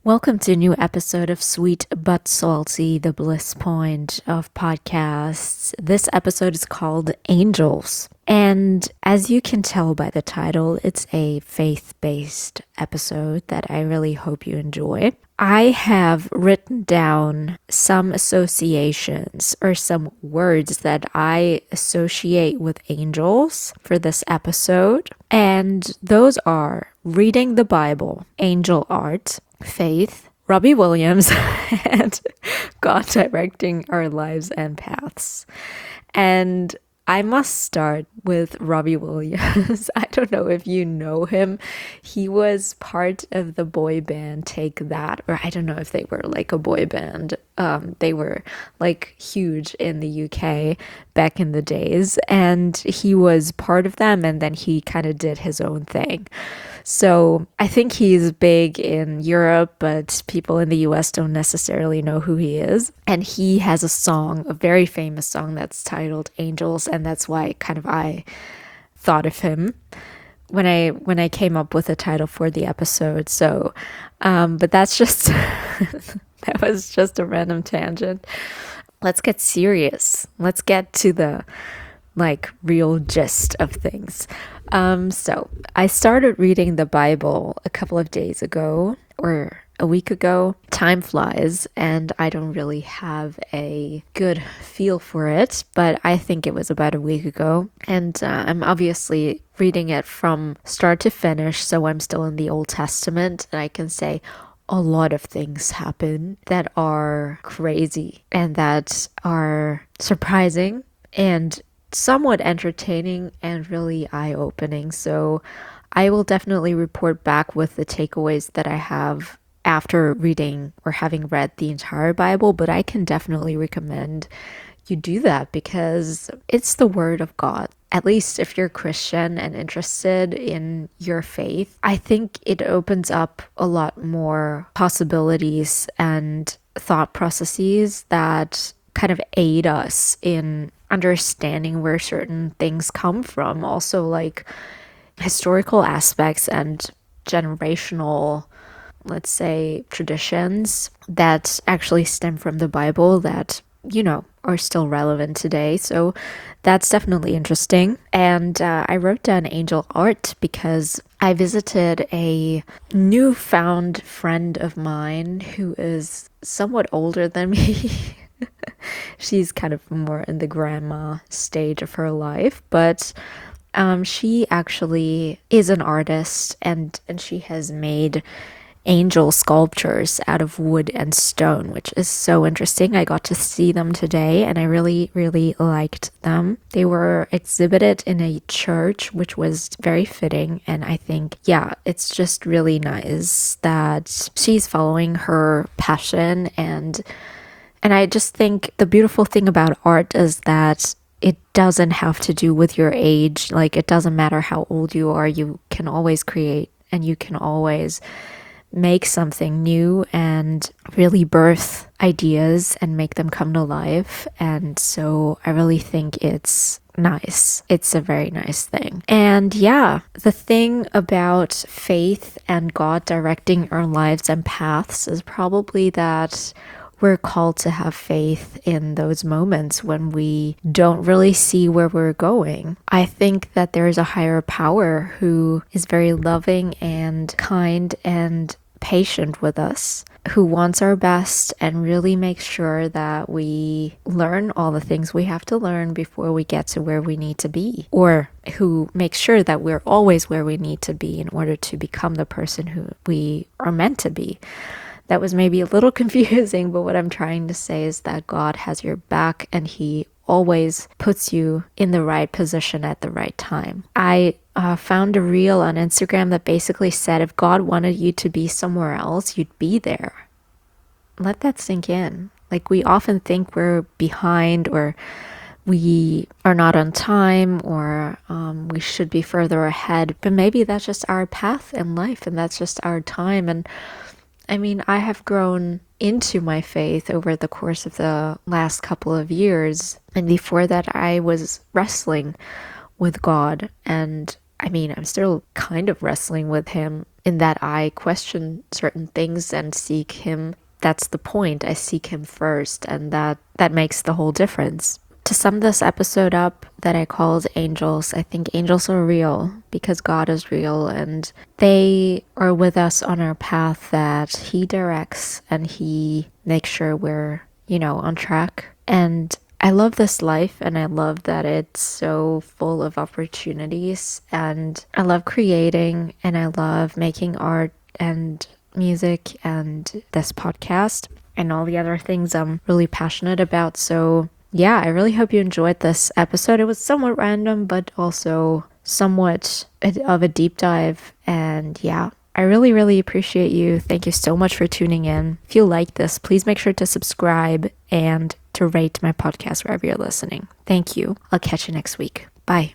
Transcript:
Welcome to a new episode of Sweet But Salty, the bliss point of podcasts. This episode is called Angels. And as you can tell by the title, it's a faith-based episode that I really hope you enjoy. I have written down some associations or some words that I associate with angels for this episode. And those are reading the Bible, angel art, faith, Robbie Williams, and God directing our lives and paths. And I must start with Robbie Williams. I don't know if you know him. He was part of the boy band Take That, or I don't know if they were like a boy band. They were like huge in the UK back in the days, and he was part of them, and then he kind of did his own thing. So I think he's big in Europe, but people in the US don't necessarily know who he is. And he has a song, a very famous song that's titled Angels, and that's why I thought of him when I came up with a title for the episode. So but that's just that was just a random tangent. Let's get serious. Let's get to the real gist of things. So I started reading the Bible a couple of days ago or a week ago. Time flies and I don't really have a good feel for it, but I think it was about a week ago. And I'm obviously reading it from start to finish, so I'm still in the Old Testament, and I can say a lot of things happen that are crazy and that are surprising and somewhat entertaining and really eye-opening. So I will definitely report back with the takeaways that I have after reading or having read the entire Bible, but I can definitely recommend you do that because it's the Word of God. At least if you're Christian and interested in your faith, I think it opens up a lot more possibilities and thought processes that kind of aid us in understanding where certain things come from. Also, like historical aspects and generational, let's say, traditions that actually stem from the Bible that, are still relevant today. So that's definitely interesting. And I wrote down angel art because I visited a newfound friend of mine who is somewhat older than me. She's kind of more in the grandma stage of her life, but she actually is an artist, and she has made angel sculptures out of wood and stone, which is so interesting. I got to see them today and I really, really liked them. They were exhibited in a church, which was very fitting. And I think, yeah, it's just really nice that she's following her passion. And I just think the beautiful thing about art is that it doesn't have to do with your age. Like, it doesn't matter how old you are, you can always create and you can always make something new and really birth ideas and make them come to life. And so I really think it's nice. It's a very nice thing. And yeah, the thing about faith and God directing our lives and paths is probably that we're called to have faith in those moments when we don't really see where we're going. I think that there is a higher power who is very loving and kind and patient with us, who wants our best and really makes sure that we learn all the things we have to learn before we get to where we need to be, or who makes sure that we're always where we need to be in order to become the person who we are meant to be. That was maybe a little confusing, but what I'm trying to say is that God has your back and He always puts you in the right position at the right time. I found a reel on Instagram that basically said if God wanted you to be somewhere else, you'd be there. Let that sink in. Like, we often think we're behind or we are not on time or we should be further ahead, but maybe that's just our path in life and that's just our time. And I mean, I have grown into my faith over the course of the last couple of years. And before that, I was wrestling with God and I mean, I'm still kind of wrestling with him in that I question certain things and seek him. That's the point. I seek him first, and that makes the whole difference. To sum this episode up that I called Angels, I think angels are real because God is real and they are with us on our path that He directs and He makes sure we're, on track. And I love this life and I love that it's so full of opportunities. And I love creating and I love making art and music and this podcast and all the other things I'm really passionate about. So yeah, I really hope you enjoyed this episode. It was somewhat random, but also somewhat of a deep dive. And yeah, I really, really appreciate you. Thank you so much for tuning in. If you like this, please make sure to subscribe and to rate my podcast wherever you're listening. Thank you. I'll catch you next week. Bye.